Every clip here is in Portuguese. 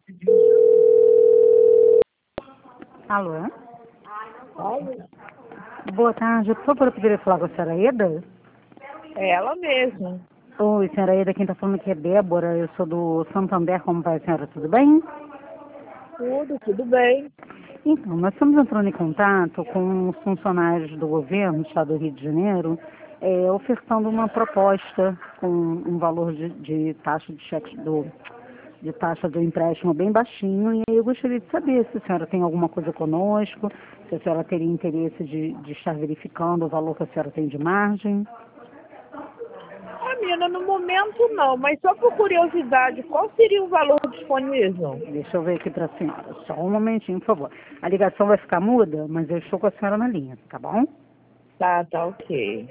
Alô? Olha, Boa tarde. Por favor, eu poderia falar com a senhora Eda? é ela mesma. Oi, senhora Eda, quem está falando aqui é Débora. Eu sou do Santander. Como vai, senhora? Tudo bem? Tudo bem. Então, nós estamos entrando em contato com os funcionários do governo do Estado do Rio de Janeiro, ofertando uma proposta com um valor de taxa de cheque de taxa do empréstimo bem baixinho. E aí eu gostaria de saber se a senhora tem alguma coisa conosco, se a senhora teria interesse de estar verificando o valor que a senhora tem de margem. Menina, no momento não, mas só por curiosidade, qual seria o valor disponível? Deixa eu ver aqui para a senhora. Só um momentinho, por favor. A ligação vai ficar muda, mas eu estou com a senhora na linha, tá bom? Tá ok.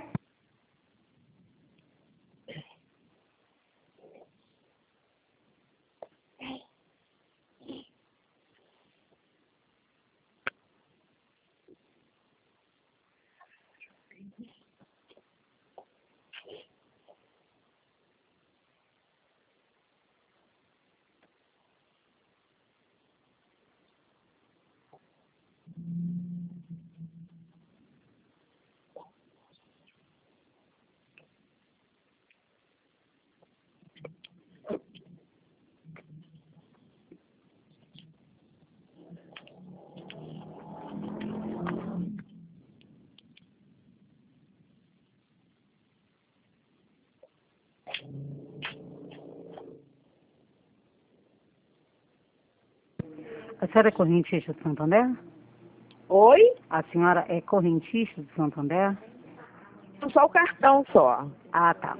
A senhora é correntista de Santander? Oi? A senhora é correntista de Santander? Só o cartão só. Ah, tá.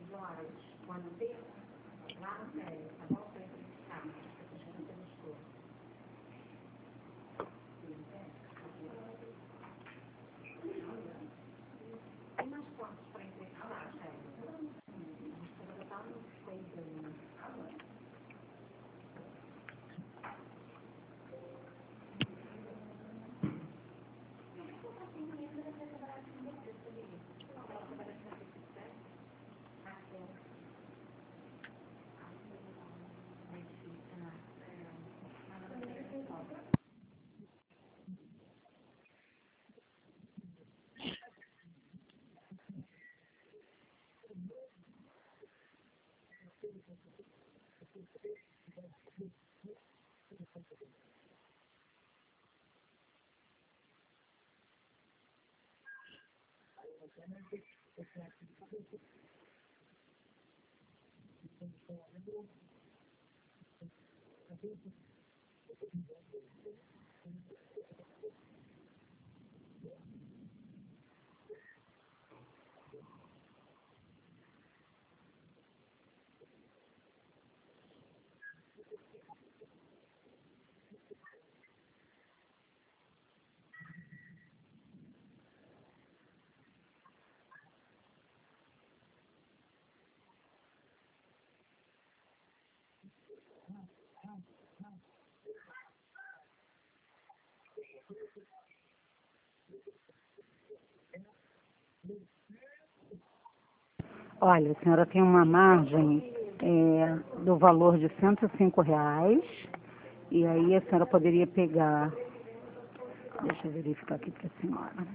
Olha, a senhora tem uma margem do valor de R$ 105, e aí a senhora poderia pegar, deixa eu verificar aqui para a senhora,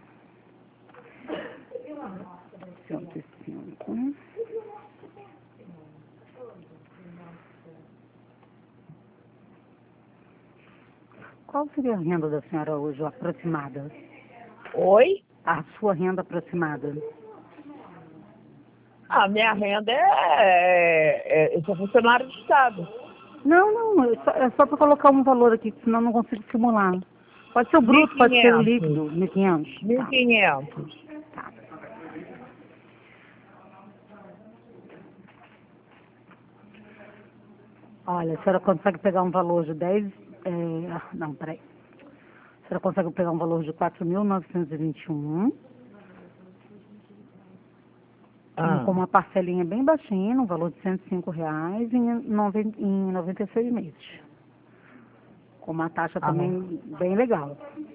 105. Qual seria a renda da senhora hoje, aproximada? Oi? A sua renda aproximada? A minha renda eu sou funcionário do Estado. Não, é só para colocar um valor aqui, senão eu não consigo simular. Pode ser o bruto, pode ser o 1.500. líquido, 1.500. Tá, 1.500. tá. Olha, a senhora consegue pegar um valor de 10... não, peraí. A senhora consegue pegar um valor de 4.921, com uma parcelinha bem baixinha, um valor de R$ 105, em 96 meses. Com uma taxa também bem legal.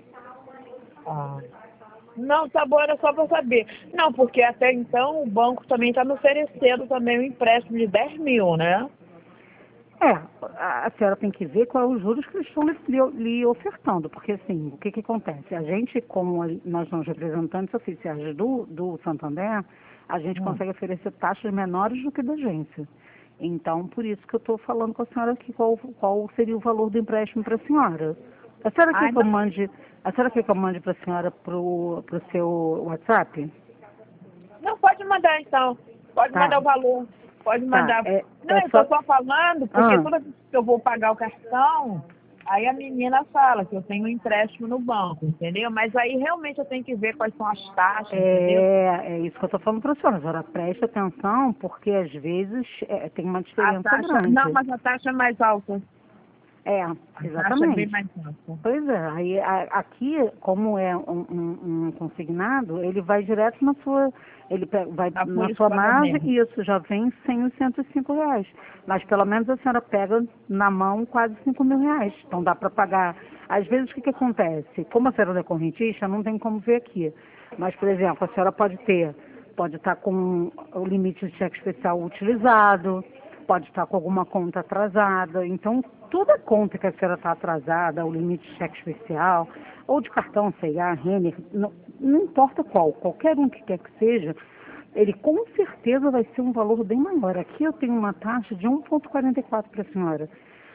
Não, tá bom, era só para saber. Não, porque até então o banco também está me oferecendo também um empréstimo de 10 mil, né? É, a senhora tem que ver qual é os juros que eles estão lhe ofertando, porque assim, o que que acontece? A gente, como nós somos representantes oficiais do Santander, a gente consegue oferecer taxas menores do que da agência. Então, por isso que eu estou falando com a senhora aqui qual seria o valor do empréstimo para a senhora. A senhora quer Ai, que eu não, mande, a senhora quer que eu mande para a senhora pro seu WhatsApp? não pode mandar então. Pode Tá, mandar o valor. Pode tá, mandar. Não, é eu só... tô só falando porque Ah, toda vez que eu vou pagar o cartão, aí a menina fala que eu tenho um empréstimo no banco, entendeu? Mas aí realmente eu tenho que ver quais são as taxas, entendeu? é isso que eu estou falando para a senhora. A senhora preste atenção, porque às vezes tem uma A diferença taxa, não, grande. mas a taxa é mais alta. É, A taxa é bem exatamente. mais alta. Pois é, aí aqui, como é um consignado, ele vai direto na sua, vai Na na folha de sua margem pagamento. e isso já vem sem os R$ 105. Mas pelo menos a senhora pega na mão quase R$ 5.000. Então dá para pagar. Às vezes o que acontece? Como a senhora não é correntista, não tem como ver aqui. Mas, por exemplo, a senhora pode estar com o limite de cheque especial utilizado, pode estar com alguma conta atrasada. Então, toda conta que a senhora está atrasada, o limite de cheque especial, ou de cartão, C&A, Renner, não importa qual, qualquer um que quer que seja, ele com certeza vai ser um valor bem maior. Aqui eu tenho uma taxa de 1,44 para a senhora.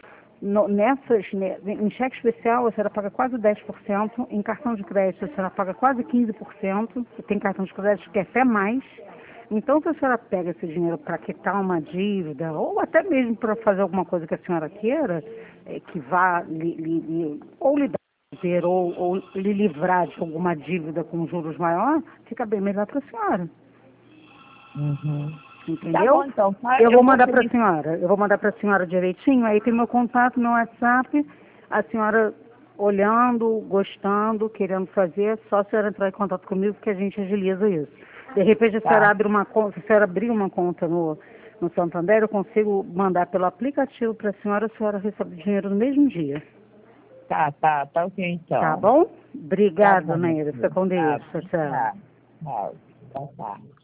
Em cheque especial, a senhora paga quase 10%, em cartão de crédito, a senhora paga quase 15%, e tem cartão de crédito que é até mais. Então, se a senhora pega esse dinheiro para quitar uma dívida, ou até mesmo para fazer alguma coisa que a senhora queira, que vá ou lhe dar prazer, ou lhe livrar de alguma dívida com juros maior, fica bem melhor para a senhora. Uhum. Tá bom, Entendeu? então. Tá? Eu Eu vou vou mandar para a pedir. senhora. Eu vou mandar para a senhora direitinho. Aí tem meu contato, meu WhatsApp. A senhora olhando, gostando, querendo fazer, é só a senhora entrar em contato comigo que a gente agiliza isso. De repente a senhora Tá, abre uma conta, se a senhora abrir uma conta no Santander, eu consigo mandar pelo aplicativo para a senhora recebe o dinheiro no mesmo dia. tá ok, Tá então. bom? Tá Obrigada, bom, minha Naira. Fica filha. com Deus. Tá, Tchau, tchau. tá, tá, tá.